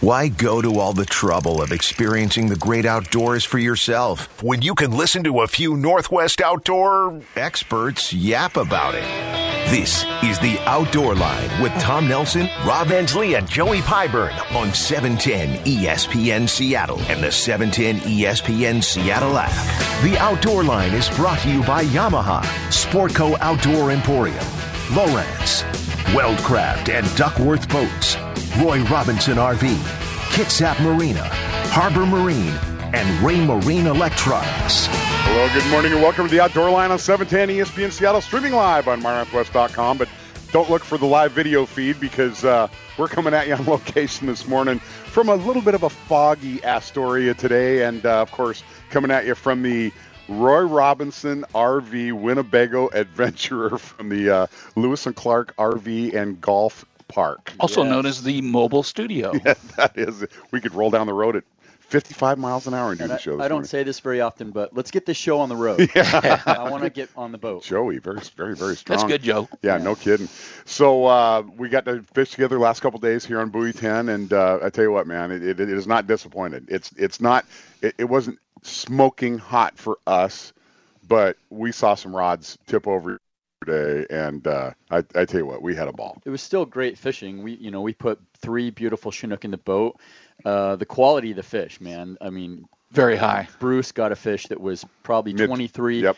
Why go to all the trouble of experiencing the great outdoors for yourself when you can listen to a few Northwest outdoor experts yap about it? This is The Outdoor Line with Tom Nelson, Rob Ensley, and Joey Pyburn on 710 ESPN Seattle and the 710 ESPN Seattle app. The Outdoor Line is brought to you by Yamaha, Sportco Outdoor Emporium, Lowrance, Weldcraft and Duckworth Boats, Roy Robinson RV, Kitsap Marina, Harbor Marine, and Ray Marine Electronics. Hello, good morning, and welcome to the Outdoor Line on 710 ESPN Seattle, streaming live on MyNorthwest.com. But don't look for the live video feed because we're coming at you on location this morning from a little bit of a foggy Astoria today, and of course, coming at you from the Roy Robinson RV Winnebago Adventurer from the Lewis and Clark RV and Golf Park. Also known as the mobile studio. Yeah, that is. We could roll down the road at 55 miles an hour and do the show. I don't say this very often, but let's get this show on the road. Yeah. I want to get on the boat. Joey, very, very, very strong. That's good, Joe. Yeah, no kidding. So we got to fish together the last couple of days here on Buoy 10, and I tell you what, man, it is not disappointed. It wasn't smoking hot for us, but we saw some rods tip over today, and I tell you what, we had a ball. It was still great fishing. We put 3 beautiful Chinook in the boat. The quality of the fish, man, I mean, very high. Bruce got a fish that was probably 23. Yep.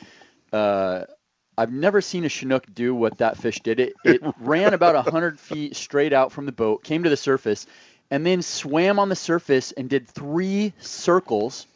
I've never seen a Chinook do what that fish did. It ran about 100 feet straight out from the boat, came to the surface, and then swam on the surface and did 3 circles.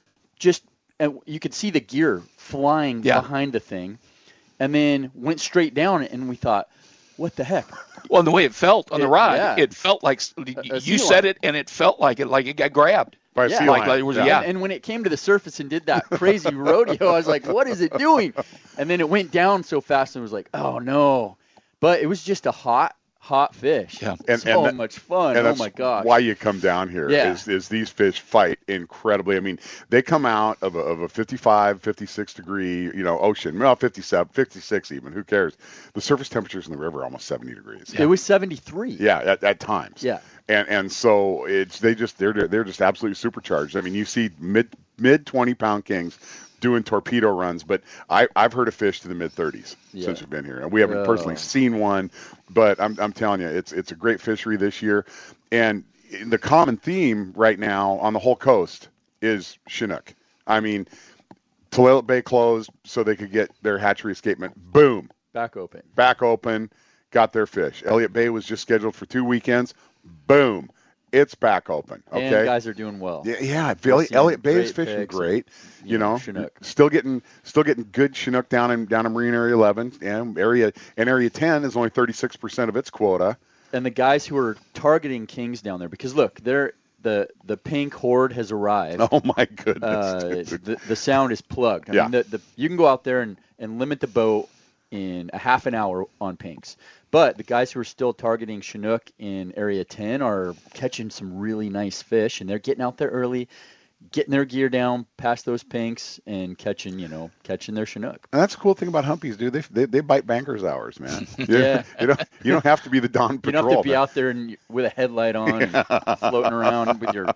And you could see the gear flying behind the thing, and then went straight down, and we thought, what the heck? Well, and the way it felt on the rod, it felt like you said it, and it felt like it got grabbed. By a sea lion. And when it came to the surface and did that crazy rodeo, I was like, what is it doing? And then it went down so fast, and it was like, oh, no. But it was just a hot fish. Yeah. And much fun. And oh, my gosh. Why you come down here is these fish fight incredibly. I mean, they come out of a 55, 56 degree, ocean. Well, 57, 56 even. Who cares? The surface temperatures in the river are almost 70 degrees. It was 73. Yeah, at times. Yeah. And so they're just absolutely supercharged. I mean, you see mid 20-pound kings doing torpedo runs, but I've heard of fish to the mid-30s since we've been here, and we haven't personally seen one, but I'm telling you, it's a great fishery this year, and the common theme right now on the whole coast is Chinook. I mean, Tulalip Bay closed so they could get their hatchery escapement. Boom, back open, got their fish. Elliott Bay was just scheduled for 2 weekends. Boom. It's back open. Okay, and guys are doing well. Yeah. Elliott Bay is fishing great. Chinook. Still getting good Chinook down in Marine Area 11, and Area 10 is only 36% of its quota. And the guys who are targeting kings down there, because look, the pink horde has arrived. Oh my goodness! The sound is plugged. I mean, you can go out there and limit the boat in a half an hour on pinks. But the guys who are still targeting Chinook in Area 10 are catching some really nice fish, and they're getting out there early, getting their gear down past those pinks, and catching their Chinook. And that's the cool thing about humpies, dude. They bite bankers hours, man. You don't have to be the dawn patrol. You don't have to be out there with a headlight on and floating around with your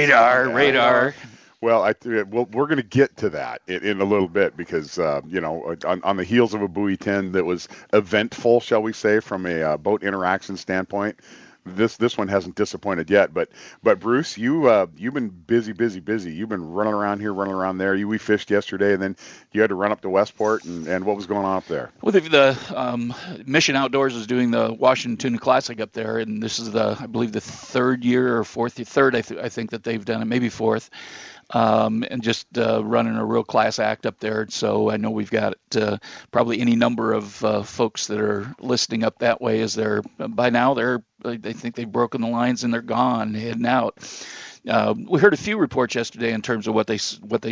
radar. Well, we're going to get to that in a little bit because, on the heels of a Buoy 10 that was eventful, shall we say, from a boat interaction standpoint, this one hasn't disappointed yet. But Bruce, you've been busy. You've been running around here, running around there. We fished yesterday, and then you had to run up to Westport, and what was going on up there? Well, the Mission Outdoors is doing the Washington Tuna Classic up there, and this is I believe the third year or third, I think that they've done it, maybe fourth. And just running a real class act up there. So I know we've got probably any number of folks that are listening up that way as by now they think they've broken the lines and they're gone, heading out. We heard a few reports yesterday in terms of what they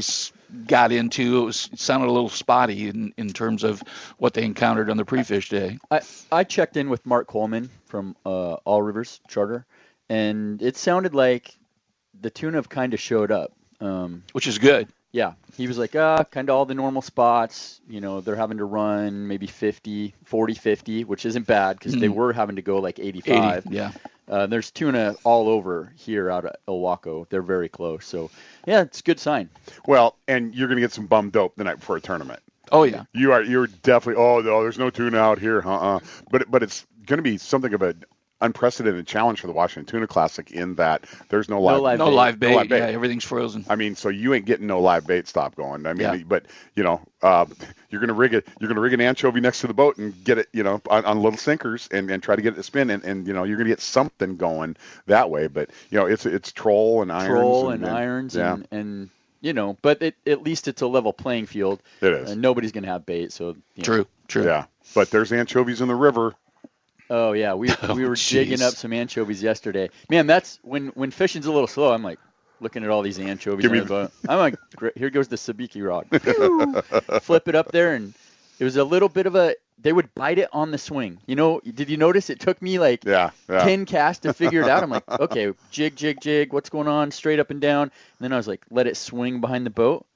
got into. It sounded a little spotty in terms of what they encountered on the pre-fish day. I checked in with Mark Coleman from All Rivers Charter, and it sounded like the tuna have kind of showed up. Which is good. Yeah, he was like, kind of all the normal spots. They're having to run maybe 50, which isn't bad because they were having to go like 85. 80, yeah. There's tuna all over here out at Ilwaco. They're very close. So, yeah, it's a good sign. Well, and you're going to get some bum dope the night before a tournament. Oh, yeah. You're definitely, no, there's no tuna out here. But it's going to be something of an unprecedented challenge for the Washington Tuna Classic in that there's no live bait. Yeah, everything's frozen. I mean, so you ain't getting no live bait stop going. I mean, but you're gonna rig an anchovy next to the boat and get it, on little sinkers and try to get it to spin, and you're gonna get something going that way. But it's troll and irons. And but at least it's a level playing field. It is. And nobody's gonna have bait. So True. Yeah, but there's anchovies in the river. Oh yeah, we were jigging up some anchovies yesterday. Man, that's when fishing's a little slow. I'm like looking at all these anchovies. I'm like, here goes the sabiki rod. Flip it up there, and it was a little bit of a. They would bite it on the swing. Did you notice it took me like 10 casts to figure it out? I'm like, okay, jig, what's going on? Straight up and down. And then I was like, let it swing behind the boat.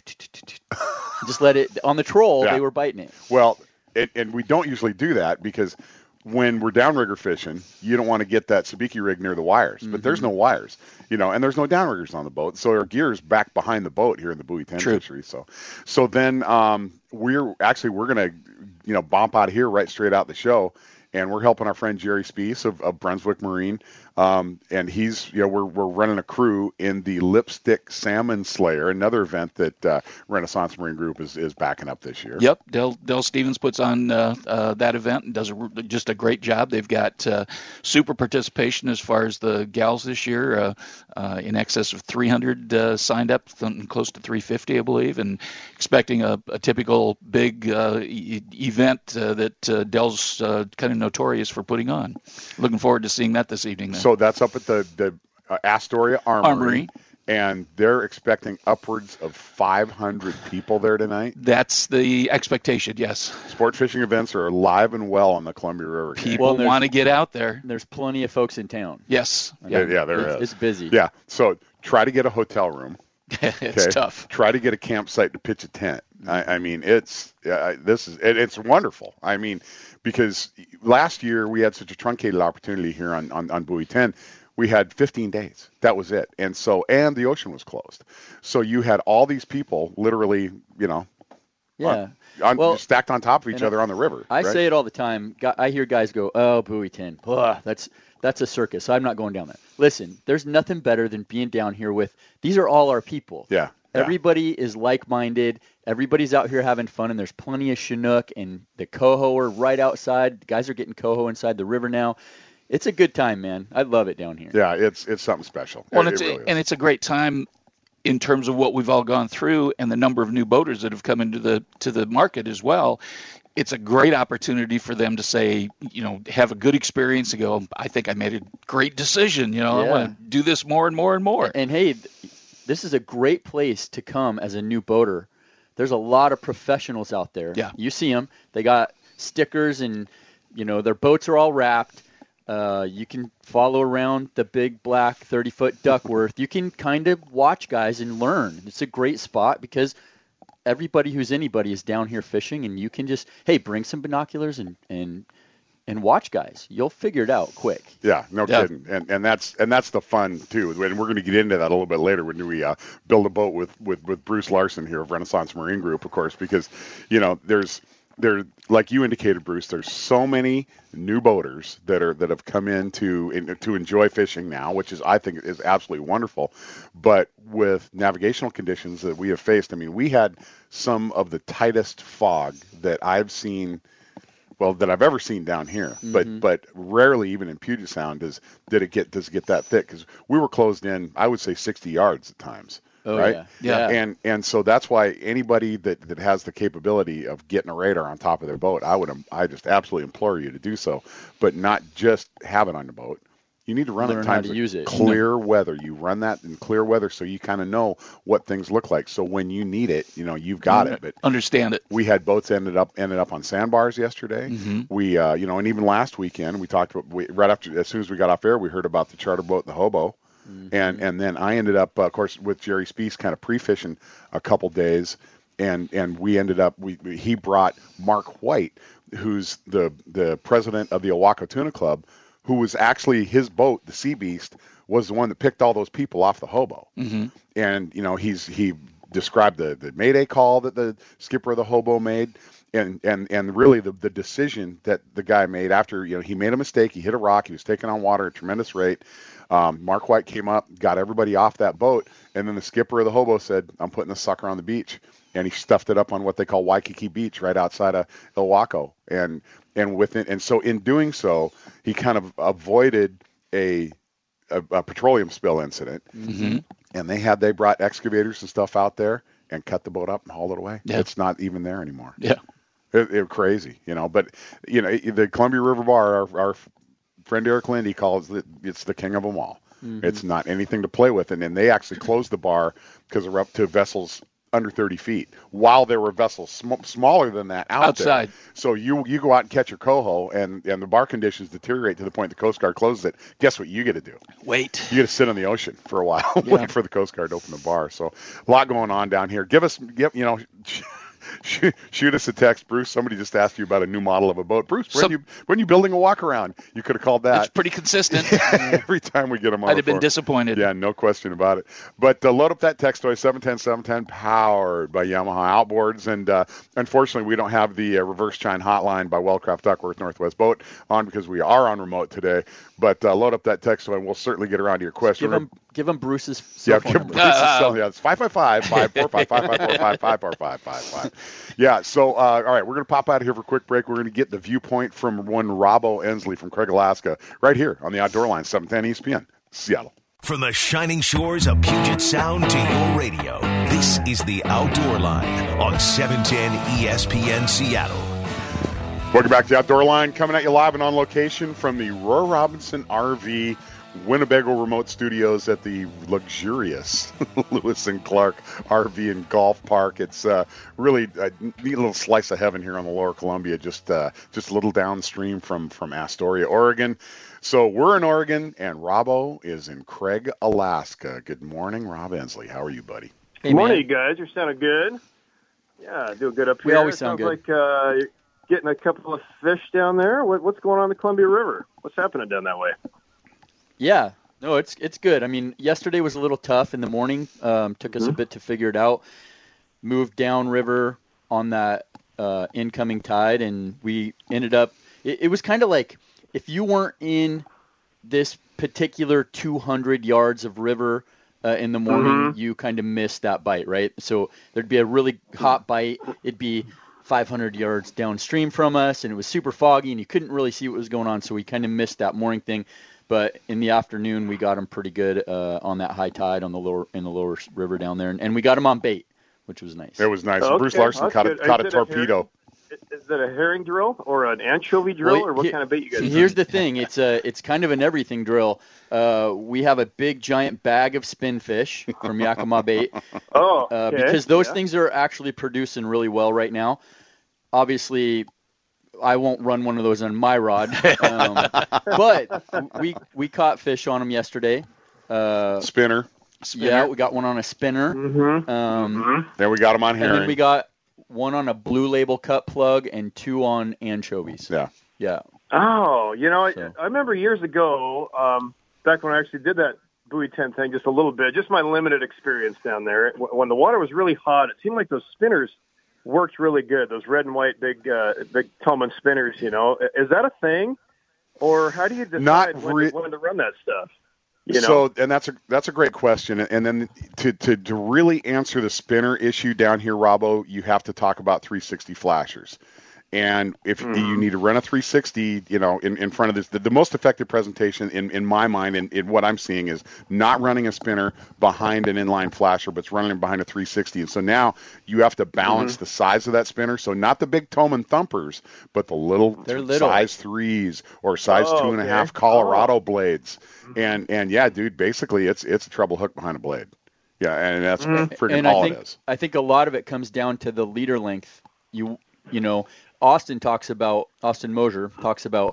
Just let it on the troll. They were biting it. Well, and we don't usually do that because when we're downrigger fishing, you don't want to get that sabiki rig near the wires, but there's no wires, and there's no downriggers on the boat. So our gear's back behind the boat here in the Buoy 10 fishery. So then we're going to, bump out of here right straight out the show. And we're helping our friend Jerry Spees of Brunswick Marine. And he's, we're running a crew in the Lipstick Salmon Slayer, another event that Renaissance Marine Group is backing up this year. Yep, Dell Stevens puts on that event and does just a great job. They've got super participation as far as the gals this year, in excess of 300 signed up, close to 350, I believe, and expecting a typical big event that Dell's kind of notorious for putting on. Looking forward to seeing that this evening. Then. So that's up at the Astoria Armory. And they're expecting upwards of 500 people there tonight. That's the expectation, yes. Sport fishing events are alive and well on the Columbia River. People want to get out there. There's plenty of folks in town. Yes. Yeah, there is. It's busy. Yeah, so try to get a hotel room. It's tough. Try to get a campsite to pitch a tent. I mean, it's wonderful. I mean, because last year we had such a truncated opportunity here on Buoy 10. We had 15 days. That was it. And the ocean was closed. So you had all these people literally, stacked on top of each other on the river. I say it all the time. I hear guys go, "Oh, Buoy 10. That's a circus. I'm not going down there." Listen, there's nothing better than being down here with, these are all our people. Yeah. Everybody is like-minded. Everybody's out here having fun, and there's plenty of Chinook, and the coho are right outside. The guys are getting coho inside the river now. It's a good time, man. I love it down here. Yeah, it's something special. Well, it's a great time in terms of what we've all gone through and the number of new boaters that have come into the market as well. It's a great opportunity for them to say, have a good experience and go, I think I made a great decision. I want to do this more and more and more. And hey, this is a great place to come as a new boater. There's a lot of professionals out there. Yeah. You see them. They got stickers and, their boats are all wrapped. You can follow around the big black 30-foot Duckworth. You can kind of watch guys and learn. It's a great spot because everybody who's anybody is down here fishing, and you can just, bring some binoculars and watch guys. You'll figure it out quick. Yeah, no kidding. And that's the fun too. And we're going to get into that a little bit later when we build a boat with Bruce Larson here of Renaissance Marine Group, of course, because there, like you indicated, Bruce, there's so many new boaters that have come in to enjoy fishing now, which I think is absolutely wonderful. But with navigational conditions that we have faced, I mean, we had some of the tightest fog that I've ever seen down here. But rarely, even in Puget Sound, does it get that thick, because we were closed in, I would say 60 yards at times. Oh, right? Yeah. And so that's why anybody that has the capability of getting a radar on top of their boat, I just absolutely implore you to do so, but not just have it on the boat. You need to run it in times of clear weather. You run that in clear weather so you kind of know what things look like. So when you need it, you've got it. But understand it. We had boats ended up on sandbars yesterday. We, and even last weekend we talked about, as soon as we got off air, we heard about the charter boat, the Hobo. And then I ended up, of course, with Jerry Spees kind of pre-fishing a couple days, and we ended up, he brought Mark White, who's the president of the Owako Tuna Club, who was actually his boat, the Sea Beast, was the one that picked all those people off the Hobo. And, he described the Mayday call that the skipper of the Hobo made. And really the decision that the guy made after, he made a mistake, he hit a rock, he was taking on water at a tremendous rate. Mark White came up, got everybody off that boat, and then the skipper of the Hobo said, I'm putting this sucker on the beach. And he stuffed it up on what they call Waikiki Beach right outside of Owako. And so in doing so, he kind of avoided a petroleum spill incident. And they brought excavators and stuff out there and cut the boat up and hauled it away. Yeah. It's not even there anymore. Yeah. It was crazy, But, the Columbia River Bar, our friend Eric Lindy calls it's the king of them all. It's not anything to play with. And then they actually closed the bar because they're up to vessels under 30 feet, while there were vessels smaller than that outside. There. So you go out and catch your coho, and the bar conditions deteriorate to the point the Coast Guard closes it. Guess what you get to do? Wait. You get to sit on the ocean for a while, waiting for the Coast Guard to open the bar. So a lot going on down here. Shoot us a text, Bruce. Somebody just asked you about a new model of a boat. Bruce, when you building a walk around? You could have called that. It's pretty consistent. Every time we get them on I'd have been disappointed. Yeah, no question about it. But load up that text toy, 710-710, powered by Yamaha Outboards. And unfortunately, we don't have the reverse chine hotline by Wellcraft Duckworth Northwest Boat on because we are on remote today. But load up that text toy, and we'll certainly get around to your question. Give him Bruce's cell phone number. Bruce's cell, it's 555-545-545-555. Yeah, so, all right, we're going to pop out of here for a quick break. We're going to get the viewpoint from one Robbo Ensley from Craig, Alaska, right here on the Outdoor Line, 710 ESPN, Seattle. From the shining shores of Puget Sound to your radio, this is the Outdoor Line on 710 ESPN Seattle. Welcome back to the Outdoor Line, coming at you live and on location from the Roy Robinson RV Winnebago remote studios at the luxurious Lewis and Clark RV and Golf Park. It's really a neat little slice of heaven here on the Lower Columbia, just a little downstream from Astoria, Oregon. So we're in Oregon, and Robbo is in Craig, Alaska. Good morning, Rob Ensley. How are you, buddy? Hey, good morning, you guys. You're sounding good. Yeah, doing good up here. We always sound good. Like you're getting a couple of fish down there. What's going on in the Columbia River? What's happening down that way? Yeah, no, it's good. I mean, yesterday was a little tough in the morning. Took us a bit to figure it out. Moved downriver on that incoming tide, and we ended up. It was kind of like if you weren't in this particular 200 yards of river in the morning, you kind of missed that bite, right? So there'd be a really hot bite. It'd be 500 yards downstream from us, and it was super foggy, and you couldn't really see what was going on. So we kind of missed that morning thing. But in the afternoon, we got them pretty good on that high tide in the lower river down there, and we got them on bait, which was nice. It was nice. Okay. Bruce Larson caught a torpedo. Is that a herring drill or an anchovy drill, or what kind of bait you guys? Here's the thing: it's kind of an everything drill. We have a big giant bag of spinfish from Yakima Bait. Okay. Because those things are actually producing really well right now. Obviously, I won't run one of those on my rod, but we caught fish on them yesterday. Spinner. Yeah, we got one on a spinner. Then we got them on herring. And then we got one on a Blue Label cut plug and two on anchovies. Yeah. Oh, I remember years ago, back when I actually did that buoy tent thing just a little bit, just my limited experience down there. When the water was really hot, it seemed like those spinners worked really good. Those red and white big Toman spinners, Is that a thing? Or how do you decide when to run that stuff? So, and that's a great question. And then to really answer the spinner issue down here, Robbo, you have to talk about 360 flashers. And if you need to run a 360, in front of this, the most effective presentation in my mind and in what I'm seeing is not running a spinner behind an inline flasher, but it's running it behind a 360. And so now you have to balance the size of that spinner. So not the big Toman thumpers, but the little size 3s or size 2.5 Colorado blades. And yeah, dude, basically it's a treble hook behind a blade. Yeah, and that's freaking all it is. I think a lot of it comes down to the leader length. Austin Mosier talks about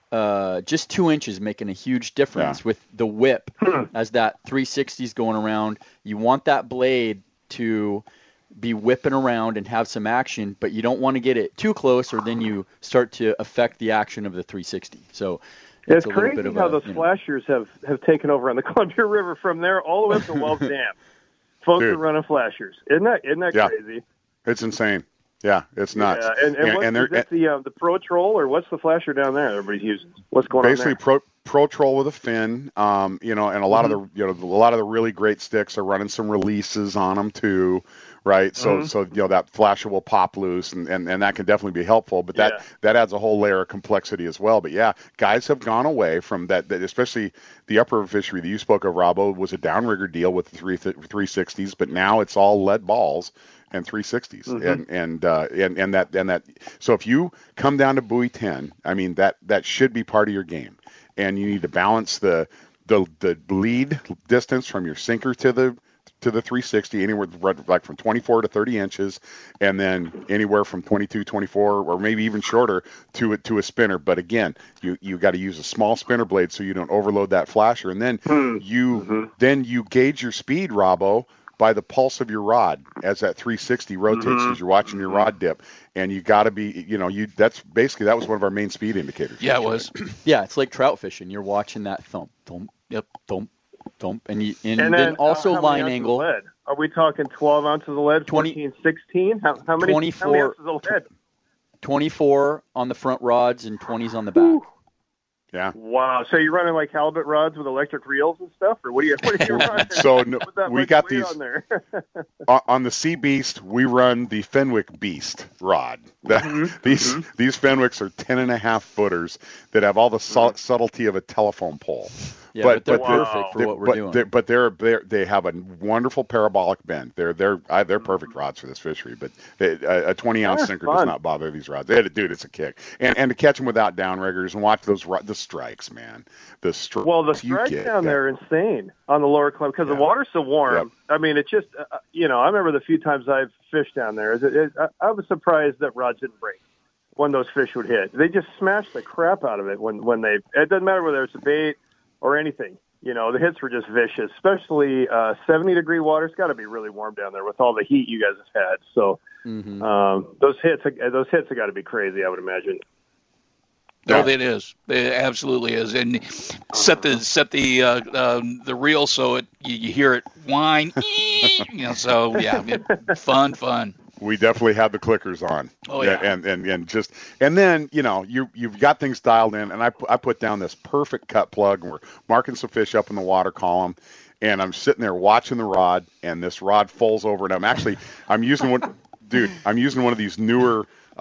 just 2 inches making a huge difference with the whip as that 360 is going around. You want that blade to be whipping around and have some action, but you don't want to get it too close, or then you start to affect the action of the 360. So it's crazy how those flashers have taken over on the Columbia River from there all the way up to Wells Dam. Folks are running flashers. Isn't that crazy? It's insane. Yeah, it's nuts. Yeah. And is that the Pro Troll, or what's the flasher down there everybody's using? What's going on there? Basically, Pro Troll with a fin. And a lot of the really great sticks are running some releases on them too, right? So that flasher will pop loose, and that can definitely be helpful. But that adds a whole layer of complexity as well. But yeah, guys have gone away from that especially the upper fishery that you spoke of, Robbo, was a downrigger deal with the 360s, but now it's all lead balls and 360s, and that. So if you come down to buoy 10, I mean that should be part of your game, and you need to balance the lead distance from your sinker to the 360, anywhere like from 24 to 30 inches, and then anywhere from 22, 24, or maybe even shorter to a spinner. But again, you got to use a small spinner blade so you don't overload that flasher, and then you gauge your speed, Robbo, by the pulse of your rod as that 360 rotates as you're watching your rod dip. And you got to be, that was one of our main speed indicators. Yeah, it was. Yeah, it's like trout fishing. You're watching that thump, thump, thump, thump, and then also line angle. Lead? Are we talking 12 ounces of lead, 14, 16? How many 24, how many ounces of lead? 24 on the front rods and 20s on the back. Yeah. Wow. So you're running like halibut rods with electric reels and stuff, or what are you running? So we got these on there. On the Sea Beast. We run the Fenwick Beast rod. These Fenwicks are 10.5 footers that have all the subtlety of a telephone pole. Yeah, but they're perfect for what we're doing. But they have a wonderful parabolic bend. They're perfect rods for this fishery. But a 20-ounce sinker does not bother these rods. Dude, it's a kick. And to catch them without downriggers and watch the strikes, man. The strikes. Well, the strikes down there are insane on the lower Columbia because the water's so warm. Yep. I mean, it's just I remember the few times I've fished down there. I was surprised that rods didn't break when those fish would hit. They just smash the crap out of it when they. It doesn't matter whether it's a bait or anything. The hits were just vicious, especially 70-degree water. It's got to be really warm down there with all the heat you guys have had. So those hits have got to be crazy, I would imagine. No, it is. It absolutely is. And set the reel so you hear it whine. So yeah, fun. We definitely had the clickers on. Oh yeah. And then you've got things dialed in, and I put down this perfect cut plug, and we're marking some fish up in the water column, and I'm sitting there watching the rod, and this rod folds over, and I'm using one of these newer.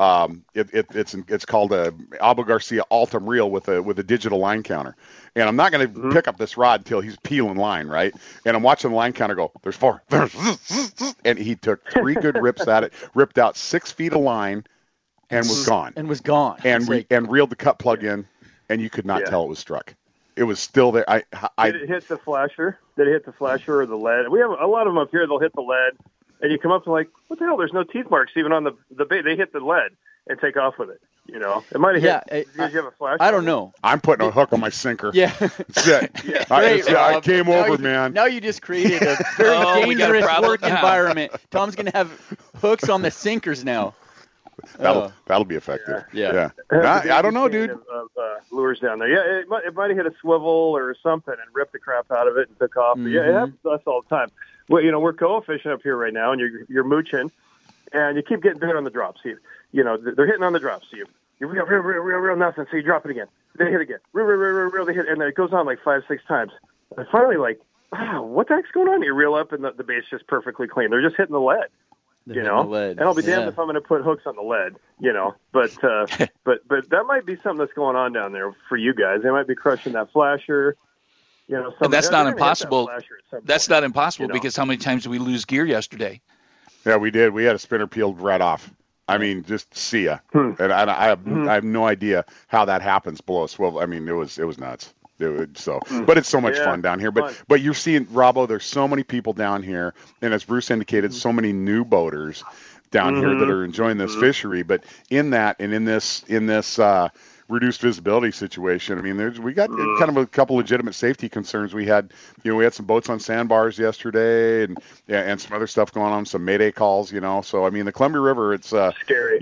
It's called a Abu Garcia Altum reel with a digital line counter, and I'm not going to pick up this rod until he's peeling line, right? And I'm watching the line counter go, there's 4, and he took 3 good rips at it, ripped out 6 feet of line, and was gone. And reeled the cut plug in, and you could not tell it was struck. It was still there. Did it hit the flasher? Did it hit the flasher or the lead? We have a lot of them up here. They'll hit the lead. And you come up to like, what the hell? There's no teeth marks even on the bait. They hit the lead and take off with it. It might have hit. Did you have a flash? I don't know. I'm putting a hook on my sinker. Yeah. That's it. I came over, man. Now you just created a very dangerous work environment. Tom's going to have hooks on the sinkers now. That'll be effective. Yeah. I don't know, dude. Lures down there. Yeah, it might have hit a swivel or something and ripped the crap out of it and took off. Yeah, that's all the time. Well, we're koa fishing up here right now, and you're mooching, and you keep getting bit on the drops. They're hitting on the drops. So you reel nothing, so you drop it again. They hit again. Reel, they hit, and then it goes on like 5-6 times. And finally, like, wow, what the heck's going on? You reel up, and the bait's just perfectly clean. They're just hitting the lead. And I'll be damned if I'm going to put hooks on the lead. But that might be something that's going on down there for you guys. They might be crushing that flasher. And that's not impossible. That's not impossible because how many times did we lose gear yesterday? Yeah, we did. We had a spinner peeled right off. I mean, just see ya. And I have no idea how that happens below a swivel. I mean, it was nuts. But it's so much fun down here. But you're seeing, Robbo, there's so many people down here, and as Bruce indicated, so many new boaters down here that are enjoying this fishery. But in that and in this reduced visibility situation. I mean, we got kind of a couple legitimate safety concerns. We had some boats on sandbars yesterday, and some other stuff going on, some mayday calls. So I mean, the Columbia River, it's scary.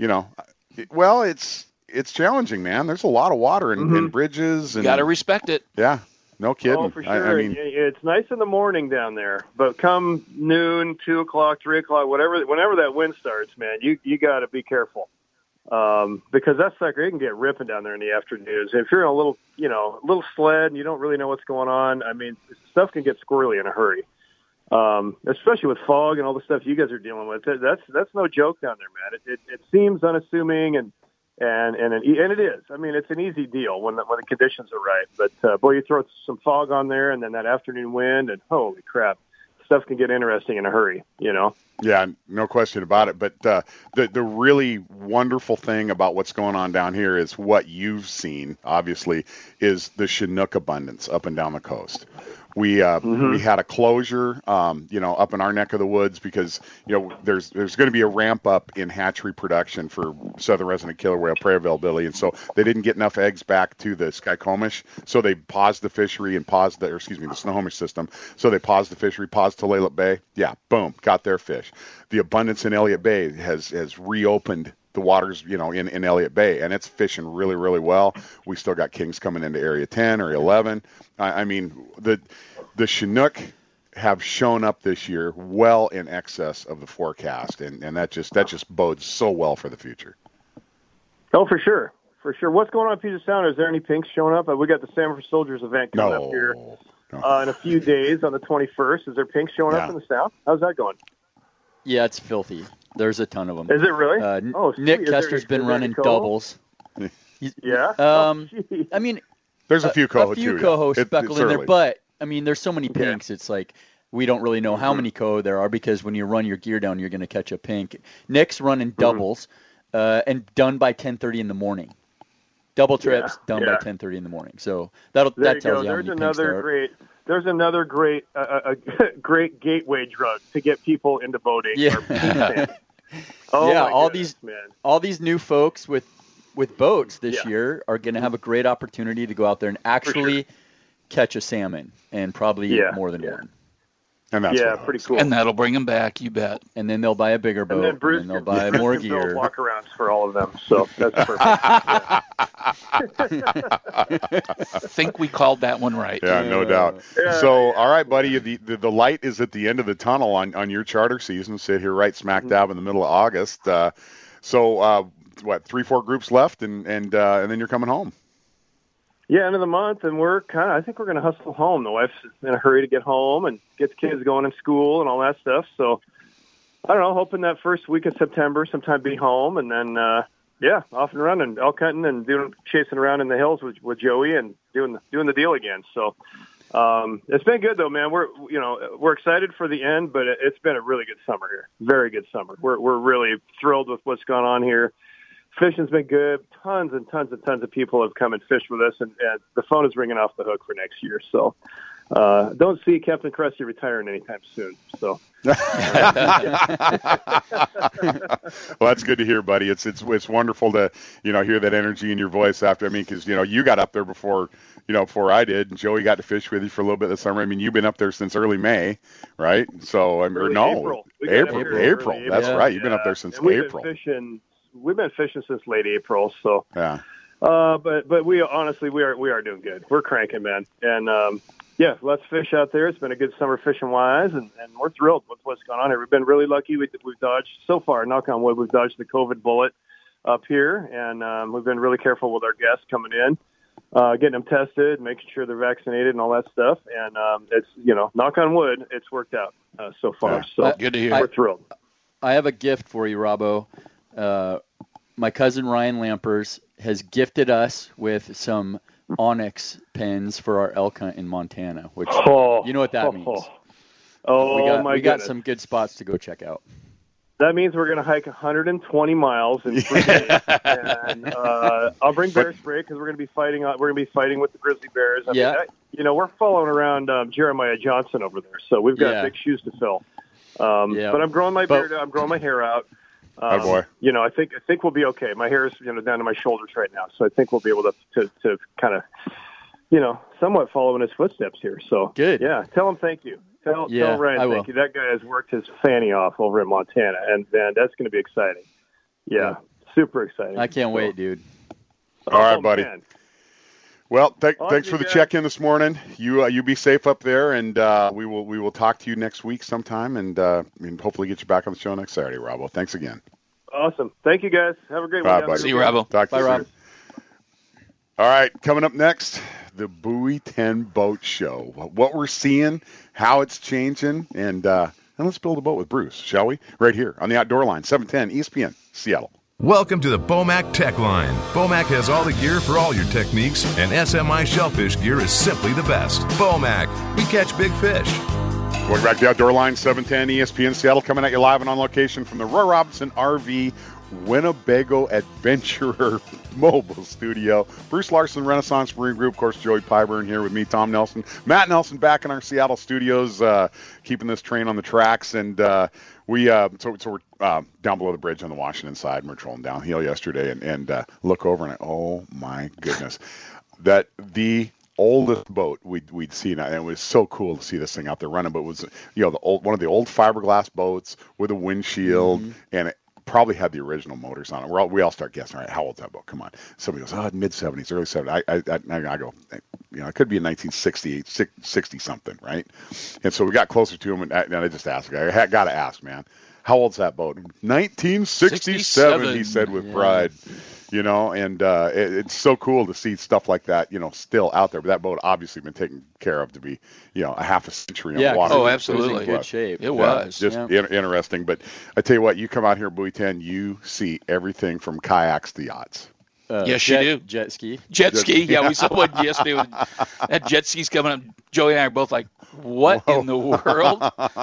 It's challenging, man. There's a lot of water and bridges. And you got to respect it. Yeah. No kidding. Oh, for sure. I mean, it's nice in the morning down there, but come noon, 2 o'clock, 3 o'clock, whenever that wind starts, man, you got to be careful, because that sucker, it can get ripping down there in the afternoons. If you're in a little sled and you don't really know what's going on, I mean, stuff can get squirrely in a hurry, especially with fog and all the stuff you guys are dealing with. That's no joke down there, man. It seems unassuming and it is. I mean, it's an easy deal when the conditions are right. But boy, you throw some fog on there, and then that afternoon wind, and holy crap, stuff can get interesting in a hurry. Yeah, no question about it. But the really wonderful thing about what's going on down here is what you've seen. Obviously, is the Chinook abundance up and down the coast. We had a closure, up in our neck of the woods because, there's going to be a ramp up in hatchery production for southern resident killer whale prey availability. And so they didn't get enough eggs back to the Skykomish. So they paused the fishery and the Snohomish system. So they paused the fishery, paused Tulalip Bay. Yeah, boom, got their fish. The abundance in Elliott Bay has reopened the waters, in Elliott Bay, and it's fishing really, really well. We still got kings coming into Area 10 or 11. I mean, the Chinook have shown up this year well in excess of the forecast, and that just bodes so well for the future. Oh, for sure. What's going on in Puget Sound? Is there any pinks showing up? We got the Salmon for Soldiers event coming up here in a few days on the 21st. Is there pinks showing up in the South? How's that going? Yeah, it's filthy. There's a ton of them. Is it really? Nick Kester's been running doubles. Yeah. I mean, there's a few coho speckled in there, but I mean, there's so many pinks. It's like we don't really know how many coho there are because when you run your gear down, you're going to catch a pink. Nick's running doubles, and done by 10:30 in the morning. Double trips done by 10:30 in the morning. So that tells you how many pinks there are. There's another great gateway drug to get people into boating. Yeah. All these new folks with boats this year are going to have a great opportunity to go out there and actually catch a salmon, and probably more than one. And that's pretty cool. And that'll bring them back, you bet. And then they'll buy a bigger boat, and then they'll buy more gear. Walk-arounds for all of them, so that's perfect. I think we called that one right. Yeah, no doubt. So, all right, buddy, the light is at the end of the tunnel on your charter season. Sit here right smack dab in the middle of August. So, 3-4 groups left, and then you're coming home. Yeah, end of the month, and I think we're going to hustle home. The wife's in a hurry to get home and get the kids going in school and all that stuff. So, I don't know, hoping that first week of September sometime be home, and then, off and running, elk hunting and chasing around in the hills with Joey and doing the deal again. So, it's been good though, man. We're excited for the end, but it's been a really good summer here. Very good summer. We're really thrilled with what's gone on here. Fishing's been good. Tons and tons and tons of people have come and fished with us, and the phone is ringing off the hook for next year. So, don't see Captain Krusty retiring anytime soon. So, well, that's good to hear, buddy. It's wonderful to hear that energy in your voice after. I mean, because you got up there before I did, and Joey got to fish with you for a little bit this summer. I mean, you've been up there since early May, right? So, April. That's right. You've been up there since April. We've been fishing since late April, so yeah. But we honestly we are doing good. We're cranking, man, and let's fish out there. It's been a good summer fishing wise, and we're thrilled with what's gone on here. We've been really lucky. We've dodged so far. Knock on wood, we've dodged the COVID bullet up here, and we've been really careful with our guests coming in, getting them tested, making sure they're vaccinated, and all that stuff. And it's knock on wood, it's worked out so far. So good to hear. We're thrilled. I have a gift for you, Robbo. My cousin Ryan Lampers has gifted us with some onyx pins for our elk hunt in Montana, which you know what that means. We got some good spots to go check out. That means we're going to hike 120 miles in 3 days, and I'll bring bear spray because we're going to be fighting. We're going to be fighting with the grizzly bears. I mean, we're following around Jeremiah Johnson over there, so we've got big shoes to fill. But I'm growing my beard. I'm growing my hair out. boy. I think we'll be okay. My hair is down to my shoulders right now, so I think we'll be able to kind of somewhat follow in his footsteps here. So good. Yeah, tell him thank you. Tell Ryan thank you. That guy has worked his fanny off over in Montana, and that's going to be exciting. Yeah, super exciting. I can't wait, dude. All right, buddy. Man. Well, thanks for the check-in this morning. You be safe up there, and we will talk to you next week sometime, and hopefully get you back on the show next Saturday, Robbo. Thanks again. Awesome. Thank you, guys. Have a great one. Bye, see you, Robbo. Bye, Rob. All right, coming up next, the Buoy 10 Boat Show. What we're seeing, how it's changing, and let's build a boat with Bruce, shall we? Right here on the Outdoor Line, 710 ESPN, Seattle. Welcome to the Bomac Tech Line. Bomac has all the gear for all your techniques, and SMI shellfish gear is simply the best. Bomac, we catch big fish. Welcome back to the Outdoor Line, 710 ESPN Seattle, coming at you live and on location from the Roy Robinson RV Winnebago Adventurer Mobile Studio. Bruce Larson, Renaissance Marine Group, of course, Joey Pyburn here with me, Tom Nelson. Matt Nelson back in our Seattle studios, keeping this train on the tracks, and we're down below the bridge on the Washington side, and we're trolling downhill yesterday, and look over, and oh my goodness, that the oldest boat we'd seen, and it was so cool to see this thing out there running. But it was one of the old fiberglass boats with a windshield, and it probably had the original motors on it. We all start guessing, all right, how old's that boat? Come on. Somebody goes, mid-70s, early 70s. I go, it could be in 1968, 60-something, right? And so we got closer to him, and I just asked, I got to ask, man, how old's that boat? 1967, he said with pride. And it's so cool to see stuff like that, still out there. But that boat obviously been taken care of to be, a half a century on water. Oh, absolutely. It was in good shape. It was. Just interesting. But I tell you what, you come out here at Buoy 10, you see everything from kayaks to yachts. Yes, you do. Jet ski. Jet ski. Yeah, we saw one yesterday. That jet ski's coming up. Joey and I are both like, what in the world?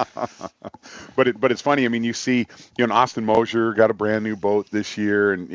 But it's funny. I mean, you see, Austin Mosier got a brand new boat this year, and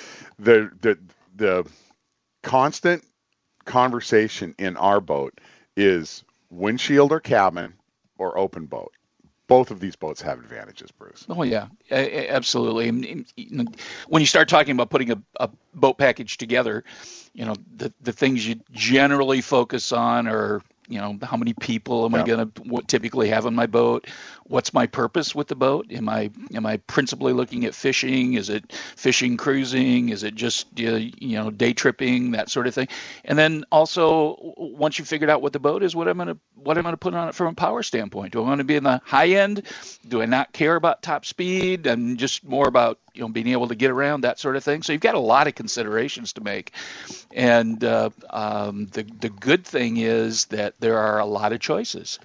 the constant conversation in our boat is windshield or cabin or open boat. Both of these boats have advantages, Bruce. Oh, yeah, absolutely. When you start talking about putting a boat package together, the things you generally focus on are, how many people am I going to typically have on my boat? What's my purpose with the boat? Am I principally looking at fishing? Is it fishing, cruising? Is it just day tripping, that sort of thing? And then also, once you've figured out what the boat is, what I'm going to put on it from a power standpoint? Do I want to be in the high end? Do I not care about top speed and just more about being able to get around, that sort of thing? So you've got a lot of considerations to make. And the good thing is that there are a lot of choices.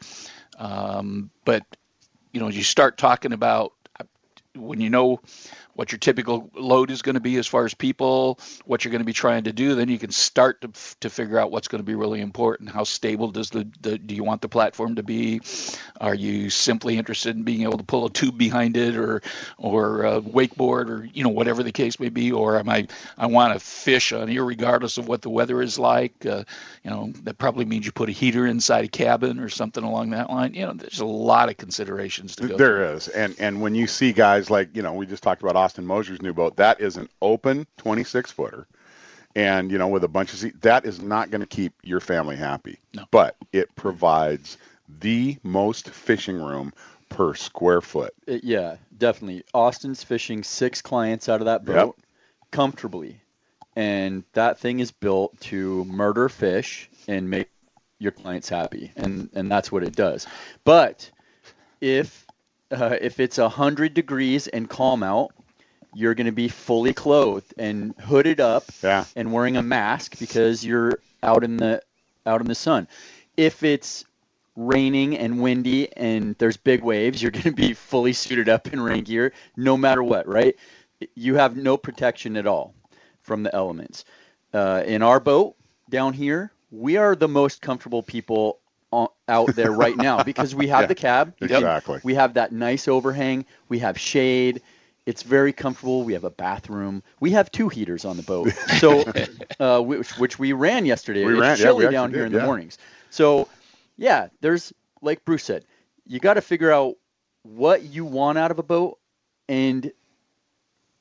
But you start talking about when you know what your typical load is going to be as far as people, what you're going to be trying to do, then you can start to figure out what's going to be really important. How stable do you want the platform to be? Are you simply interested in being able to pull a tube behind it or a wakeboard or whatever the case may be? Or I want to fish on here regardless of what the weather is like. That probably means you put a heater inside a cabin or something along that line. There's a lot of considerations to go through. There is. And when you see guys like, we just talked about Austin Mosier's new boat, that is an open 26-footer. And, with a bunch of seats, that is not going to keep your family happy. No. But it provides the most fishing room per square foot. Yeah, definitely. Austin's fishing 6 clients out of that boat comfortably. And that thing is built to murder fish and make your clients happy. And that's what it does. But if it's 100 degrees and calm out, you're going to be fully clothed and hooded up and wearing a mask because you're out in the sun. If it's raining and windy and there's big waves, you're going to be fully suited up in rain gear no matter what, right? You have no protection at all from the elements. In our boat down here, we are the most comfortable people out there right now because we have the cab. Exactly. We have that nice overhang. We have shade. It's very comfortable. We have a bathroom. We have 2 heaters on the boat, so which we ran yesterday. It's chilly down here in the mornings. So, there's, like Bruce said, you got to figure out what you want out of a boat, and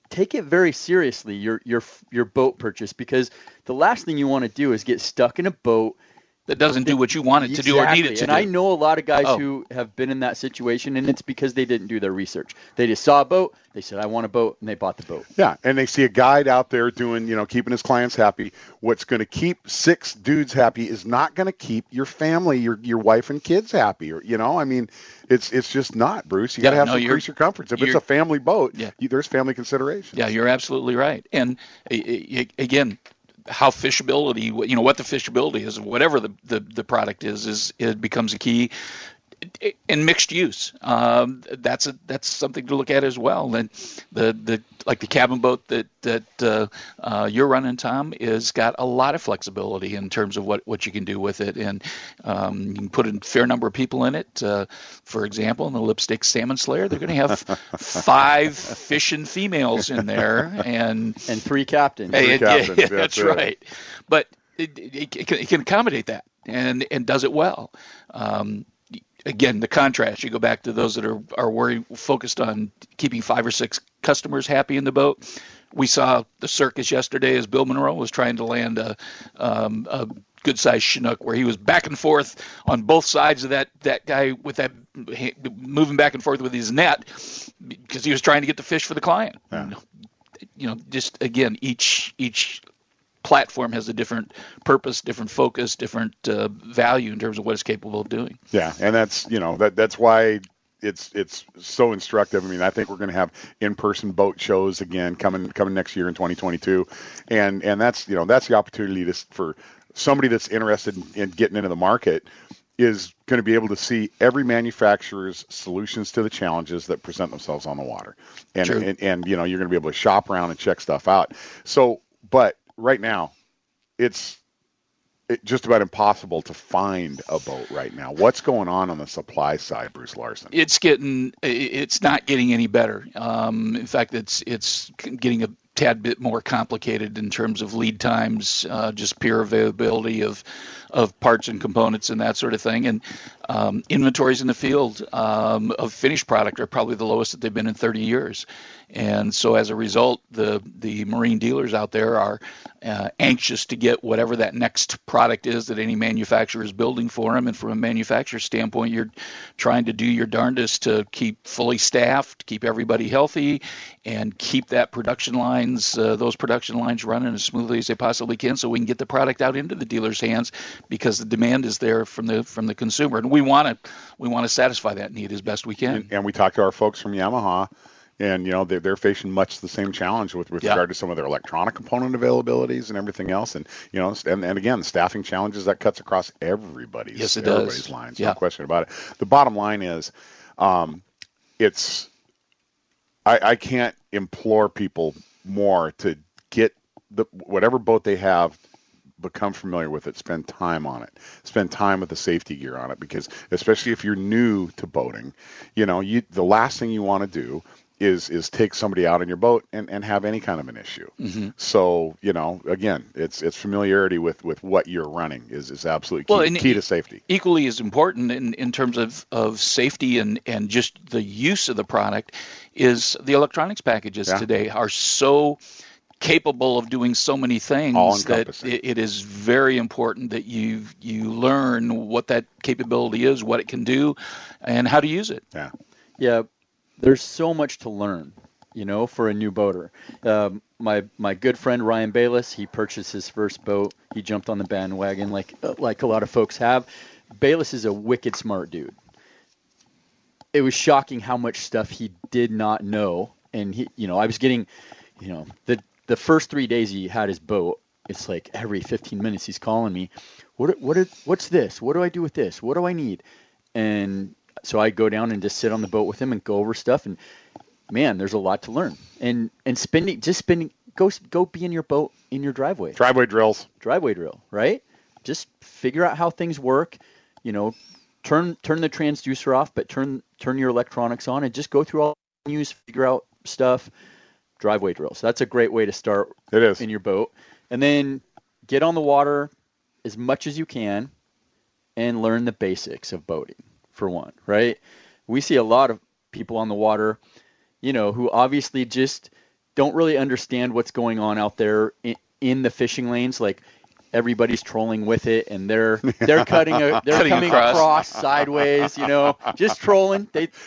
take it very seriously, your boat purchase, because the last thing you want to do is get stuck in a boat that doesn't do what you want it to do or need it to do. And I know a lot of guys who have been in that situation, and it's because they didn't do their research. They just saw a boat, they said, I want a boat, and they bought the boat. Yeah, and they see a guide out there doing, keeping his clients happy. What's going to keep 6 dudes happy is not going to keep your family, your wife and kids happy. Or, it's just not, Bruce. You got to have some creature comforts. If it's a family boat, there's family considerations. Yeah, you're absolutely right. And again, how fishability, what the fishability is, whatever the product is it becomes a key. In mixed use, that's something to look at as well. And the cabin boat that you're running, Tom, is got a lot of flexibility in terms of what you can do with it, and you can put a fair number of people in it. For example, in the Lipstick Salmon Slayer, they're going to have 5 fishing females in there and 3 captains. That's right. But it can accommodate that and does it well. Again, the contrast, you go back to those that are focused on keeping 5 or 6 customers happy in the boat. We saw the circus yesterday as Bill Monroe was trying to land a good-sized Chinook, where he was back and forth on both sides of that guy with that moving back and forth with his net because he was trying to get the fish for the client. Yeah. Just again, each platform has a different purpose, different focus, different value in terms of what it's capable of doing. Yeah, and that's that's why it's so instructive. I mean, I think we're going to have in-person boat shows again coming next year in 2022, and that's that's the opportunity for somebody that's interested in getting into the market is going to be able to see every manufacturer's solutions to the challenges that present themselves on the water, and you're going to be able to shop around and check stuff out. So, but right now, it's just about impossible to find a boat right now. What's going on the supply side, Bruce Larson? It's not getting any better. In fact, it's getting a tad bit more complicated in terms of lead times, just pure availability of parts and components and that sort of thing. And inventories in the field of finished product are probably the lowest that they've been in 30 years. And so as a result, the marine dealers out there are anxious to get whatever that next product is that any manufacturer is building for them. And from a manufacturer standpoint, you're trying to do your darndest to keep fully staffed, keep everybody healthy, and keep that those production lines running as smoothly as they possibly can, so we can get the product out into the dealer's hands, because the demand is there from the consumer, and we want to satisfy that need as best we can. And we talked to our folks from Yamaha. And, they're facing much the same challenge with regard to some of their electronic component availabilities and everything else. And, and again, staffing challenges, that cuts across everybody's lines. No question about it. The bottom line is I can't implore people more to get whatever boat they have, become familiar with it, spend time on it, spend time with the safety gear on it, because especially if you're new to boating, the last thing you want to do is take somebody out on your boat and have any kind of an issue. Mm-hmm. So, again, it's familiarity with what you're running is absolutely key to safety. Equally as important in terms of safety and just the use of the product is the electronics packages today are so capable of doing so many things that it is very important that you learn what that capability is, what it can do, and how to use it. Yeah. There's so much to learn, for a new boater. My good friend Ryan Bayless, he purchased his first boat. He jumped on the bandwagon like a lot of folks have. Bayless is a wicked smart dude. It was shocking how much stuff he did not know. And I was getting, the first 3 days he had his boat, it's like every 15 minutes he's calling me. What's this? What do I do with this? What do I need? And so I go down and just sit on the boat with him and go over stuff, and man, there's a lot to learn. And go be in your boat in your driveway. Driveway drill, right? Just figure out how things work. Turn the transducer off, but turn your electronics on, and just go through all the menus, figure out stuff. Driveway drills. That's a great way to start. It is. In your boat, and then get on the water as much as you can and learn the basics of boating. For one, right? We see a lot of people on the water, who obviously just don't really understand what's going on out there in the fishing lanes. Like everybody's trolling with it, and they're coming across sideways, just trolling.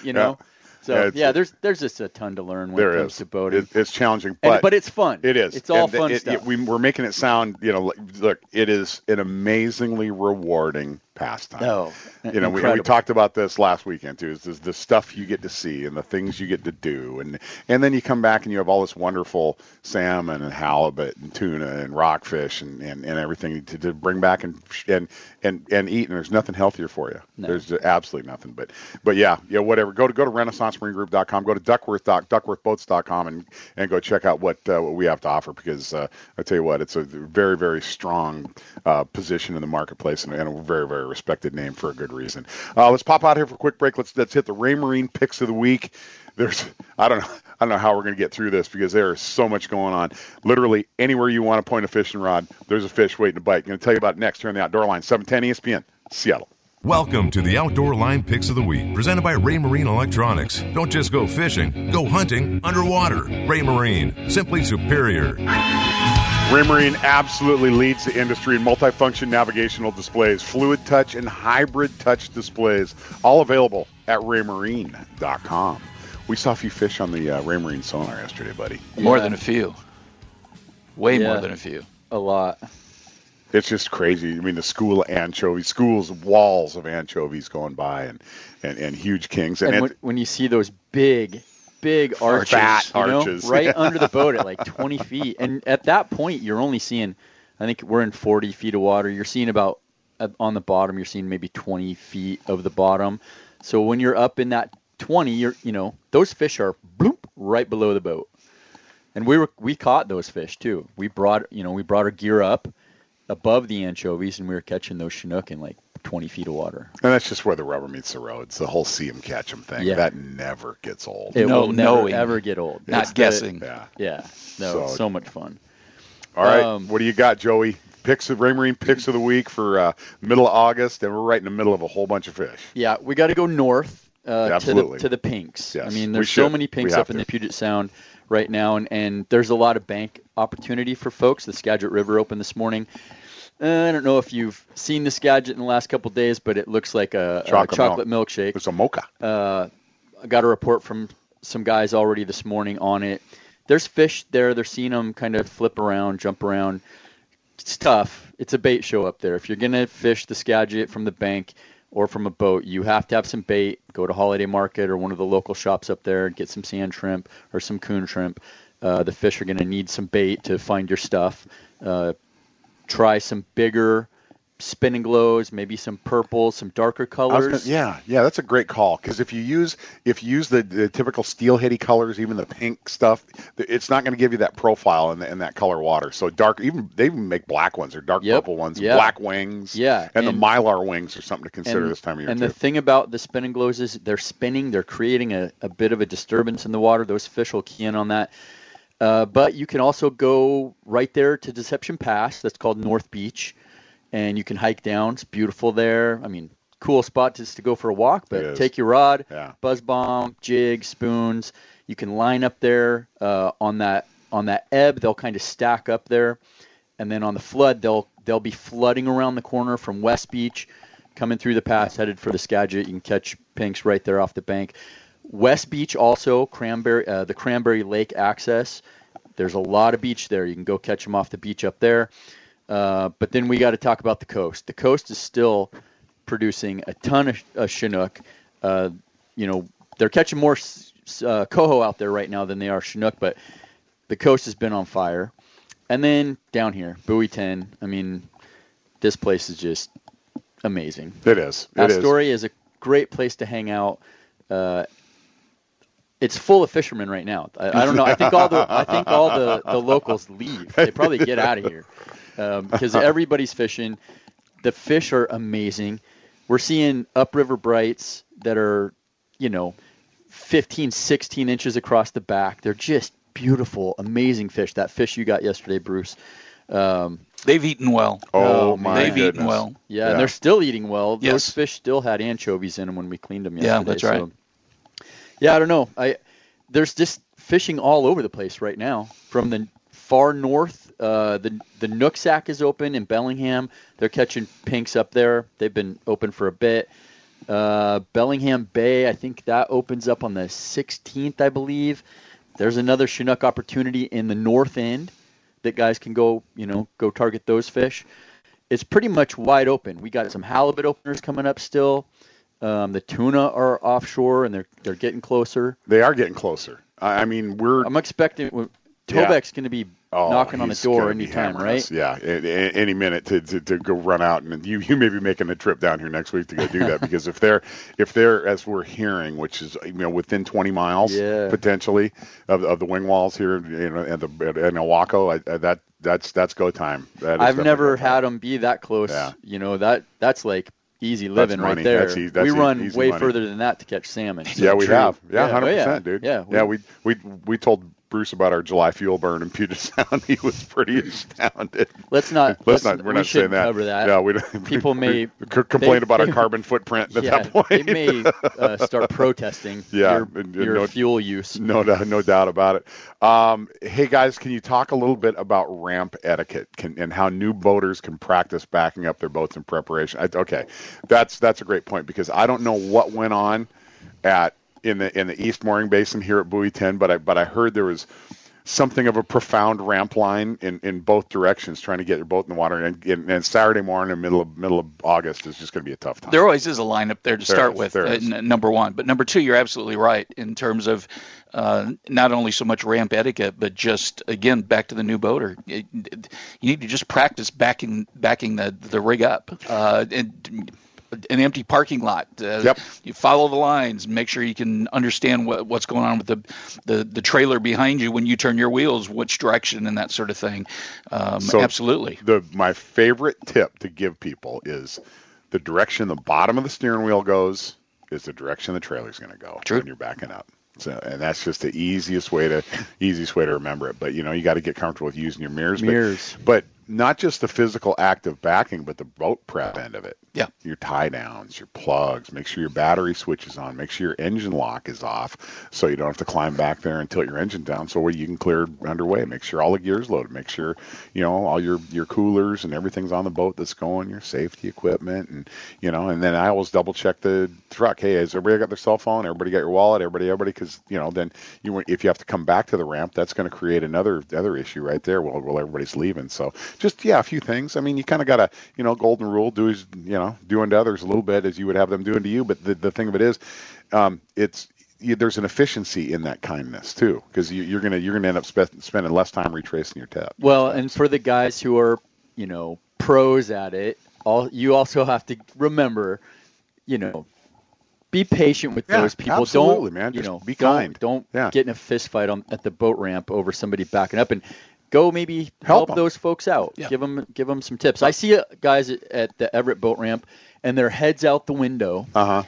So there's just a ton to learn when it comes to boating. It's challenging, but it's fun. It is. It's all fun stuff. We're making it sound, look, it is an amazingly rewarding pastime. Oh, we talked about this last weekend too. Is the stuff you get to see and the things you get to do, and then you come back and you have all this wonderful salmon and halibut and tuna and rockfish and everything to bring back and eat. And there's nothing healthier for you. No. There's absolutely nothing. But yeah, whatever. Go to RenaissanceMarineGroup.com. Go to DuckworthBoats.com and go check out what we have to offer, because I tell you what, it's a very, very strong position in the marketplace and a very, very respected name for a good reason. Let's pop out here for a quick break. Let's hit the Raymarine picks of the week. I don't know how we're going to get through this, because there is so much going on. Literally anywhere you want to point a fishing rod, there's a fish waiting to bite. I'm going to tell you about it next here on the Outdoor Line, 710 ESPN, Seattle. Welcome to the Outdoor Line Picks of the Week, presented by Raymarine Electronics. Don't just go fishing, go hunting underwater. Raymarine, simply superior. Raymarine absolutely leads the industry in multifunction navigational displays, fluid touch and hybrid touch displays, all available at raymarine.com. We saw a few fish on the Raymarine sonar yesterday, buddy. Yeah. More than a few. Way more than a few. A lot. It's just crazy. I mean, the school of anchovies, walls of anchovies going by, and huge kings. And when you see those big arches, right under the boat at like 20 feet. And at that point, you're only seeing, I think we're in 40 feet of water. You're seeing about, on the bottom, you're seeing maybe 20 feet of the bottom. So when you're up in that 20, those fish are bloop right below the boat. And we caught those fish too. We brought our gear up above the anchovies, and we were catching those Chinook in like 20 feet of water. And that's just where the rubber meets the road. It's the whole see 'em catch 'em thing. Yeah. That never gets old. It will never ever get old. Not guessing. Yeah. No, so much fun. All right. What do you got, Joey? Raymarine picks of the week for middle of August, and we're right in the middle of a whole bunch of fish. Yeah, we got to go north to the pinks. Yes, I mean, there's so many pinks up in the Puget Sound right now, and there's a lot of bank opportunity for folks. The Skagit River opened this morning. I don't know if you've seen the Skagit in the last couple of days, but it looks like a chocolate milkshake. It's a mocha. I got a report from some guys already this morning on it. There's fish there. They're seeing them kind of flip around, jump around. It's tough. It's a bait show up there. If you're going to fish the Skagit from the bank or from a boat, you have to have some bait. Go to Holiday Market or one of the local shops up there and get some sand shrimp or some coon shrimp. The fish are going to need some bait to find your stuff. Try some bigger spinning glows, maybe some purple, some darker colors. Yeah, that's a great call, because if you use the typical steelheady colors, even the pink stuff, it's not going to give you that profile in that color water. So dark, they even make black ones or dark purple ones, black wings, and the mylar wings are something to consider this time of year. And the thing about the spinning glows is they're spinning, they're creating a bit of a disturbance in the water. Those fish will key in on that. But you can also go right there to Deception Pass. That's called North Beach. And you can hike down. It's beautiful there. I mean, cool spot just to go for a walk, but take your rod, buzz bomb, jig, spoons. You can line up there on that ebb. They'll kind of stack up there. And then on the flood, they'll be flooding around the corner from West Beach, coming through the pass, headed for the Skagit. You can catch pinks right there off the bank. West Beach also, the Cranberry Lake access. There's a lot of beach there. You can go catch them off the beach up there. But then we got to talk about the coast. The coast is still producing a ton of Chinook. They're catching more coho out there right now than they are Chinook, but the coast has been on fire. And then down here, Buoy 10. I mean, this place is just amazing. It is. Astoria is a great place to hang out. It's full of fishermen right now. I don't know. I think all the locals leave. They probably get out of here because everybody's fishing. The fish are amazing. We're seeing upriver brights that are, 15, 16 inches across the back. They're just beautiful, amazing fish. That fish you got yesterday, Bruce. They've eaten well. Oh my They've goodness. eaten well. Yeah, and they're still eating well. Yes. Those fish still had anchovies in them when we cleaned them yesterday. Yeah, that's right. Yeah, I don't know. There's just fishing all over the place right now. From the far north, the Nooksack is open in Bellingham. They're catching pinks up there. They've been open for a bit. Bellingham Bay, I think that opens up on the 16th, I believe. There's another Chinook opportunity in the north end that guys can go target those fish. It's pretty much wide open. We got some halibut openers coming up still. The tuna are offshore, and they're getting closer. They are getting closer. I'm expecting Tovek's going to be knocking on the door anytime, right? Yeah, any minute to go run out, and you may be making a trip down here next week to go do that, because if they're as we're hearing, which is within 20 miles potentially of the wing walls here, at Ilwaco, that's go time. I've never had them be that close. Yeah. That's like easy living right there. We run way further than that to catch salmon. So yeah, we have. Yeah, 100%, dude. Yeah, we told Bruce about our July fuel burn in Puget Sound. He was pretty astounded. We're not saying that. Cover that. Yeah, people may complain about our carbon footprint at that point. They may start protesting your fuel use. No doubt about it. Hey guys, can you talk a little bit about ramp etiquette and how new boaters can practice backing up their boats in preparation? That's a great point, because I don't know what went on in the East Mooring Basin here at Buoy 10, but I heard there was something of a profound ramp line in both directions, trying to get your boat in the water. And Saturday morning, middle of August, is just going to be a tough time. There always is a line up there to start with, number one. But number two, you're absolutely right in terms of not only so much ramp etiquette, but just, again, back to the new boater. You need to just practice backing the rig up. An empty parking lot. You follow the lines. Make sure you can understand what's going on with the trailer behind you when you turn your wheels, which direction, and that sort of thing. Absolutely. My favorite tip to give people is the direction the bottom of the steering wheel goes is the direction the trailer's going to go when you're backing up. So, and that's just the easiest way to remember it. But you got to get comfortable with using your mirrors. But not just the physical act of backing, but the boat prep end of it. Yeah. Your tie downs, your plugs, make sure your battery switch is on, make sure your engine lock is off, so you don't have to climb back there and tilt your engine down, so where you can clear underway. Make sure all the gear's loaded. Make sure, all your coolers and everything's on the boat that's going, your safety equipment, and and then I always double check the truck. Hey, has everybody got their cell phone? Everybody got your wallet? Everybody, because then if you have to come back to the ramp, that's going to create another issue right there while everybody's leaving. So just a few things. I mean, you kind of got to golden rule, do unto others a little bit as you would have them do unto you. But the thing of it is, there's an efficiency in that kindness too, because you're gonna end up spending less time retracing your tip. Well, and for the guys who are pros at it, you also have to remember, be patient with those people. Absolutely, man. Just be kind. Don't get in a fist fight at the boat ramp over somebody backing up, and go maybe help those folks out. Yeah. Give them some tips. I see guys at the Everett boat ramp, and their heads out the window.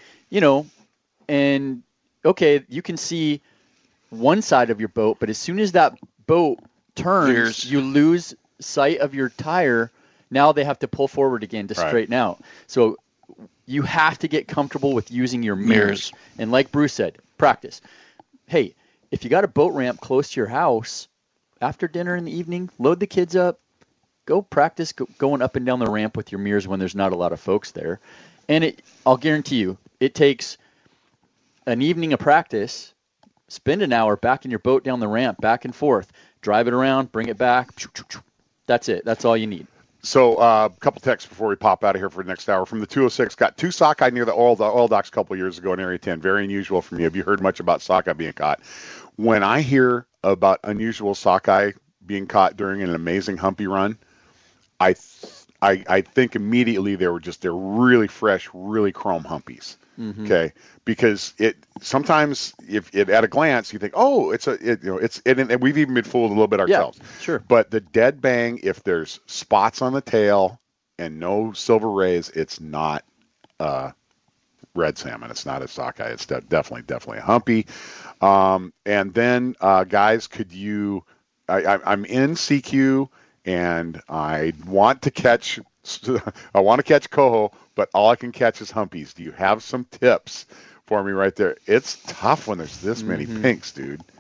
And okay, you can see one side of your boat, but as soon as that boat turns, you lose sight of your tire. Now they have to pull forward again to straighten out. So you have to get comfortable with using your mirrors. And like Bruce said, practice. Hey, if you got a boat ramp close to your house, after dinner in the evening, load the kids up, go practice going up and down the ramp with your mirrors when there's not a lot of folks there. And I'll guarantee you, it takes an evening of practice. Spend an hour backing your boat down the ramp, back and forth. Drive it around, bring it back. That's it. That's all you need. So a couple texts before we pop out of here for the next hour. From the 206, got 2 sockeye near the oil docks a couple years ago in Area 10. Very unusual for me. Have you heard much about sockeye being caught? When I hear about unusual sockeye being caught during an amazing humpy run, I think immediately they're really fresh, really chrome humpies. Mm-hmm. Okay, because sometimes if at a glance you think, oh, and we've even been fooled a little bit ourselves. Yeah, sure. But the dead bang, if there's spots on the tail and no silver rays, it's not red salmon. It's not a sockeye. It's definitely a humpy. And then guys, could you? I'm in CQ and I want to catch coho, but all I can catch is humpies. Do you have some tips for me right there? It's tough when there's this many pinks, dude.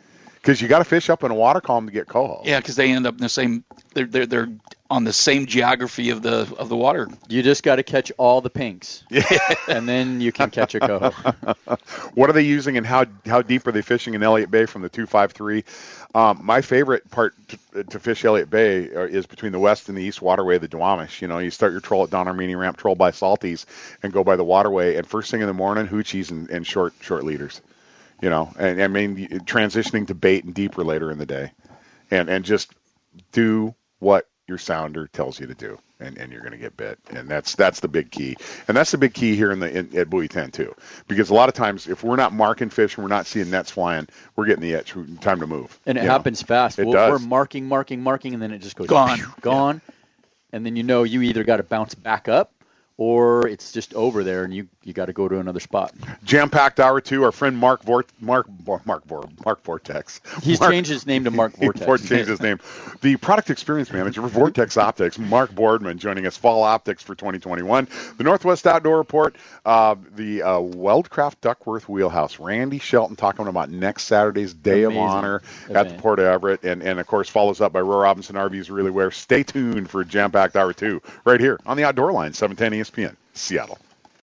because you got to fish up in a water column to get coho. Yeah, because they end up in the same. They're on the same geography of the water. You just got to catch all the pinks, and then you can catch a coho. What are they using, and how deep are they fishing in Elliott Bay from the 253? My favorite part to fish Elliott Bay is between the west and the east waterway of the Duwamish. You know, you start your troll at Don Armini Ramp, troll by Salties, and go by the waterway. And first thing in the morning, hoochies and short leaders. You know, and I mean transitioning to bait and deeper later in the day, and just do what your sounder tells you to do, and you're going to get bit, and that's the big key, and that's the big key here at Buoy 10 too, because a lot of times if we're not marking fish and we're not seeing nets flying, we're getting the itch. Time to move, and it happens fast. It does. We're marking, and then it just goes gone, and then you either got to bounce back up, or it's just over there, and you got to go to another spot. Jam-packed hour 2. Our friend Mark Vortex. He's changed his name to Mark Vortex. Changed his name. The product experience manager for Vortex Optics, Mark Boardman, joining us. Fall optics for 2021. The Northwest Outdoor Report. The Weldcraft Duckworth Wheelhouse. Randy Shelton talking about next Saturday's Day of Honor at the Port of Everett, and of course follows up by Roy Robinson RVs Really Wear. Stay tuned for Jam-packed hour 2 right here on the Outdoor Line, 710 ESPN, Seattle.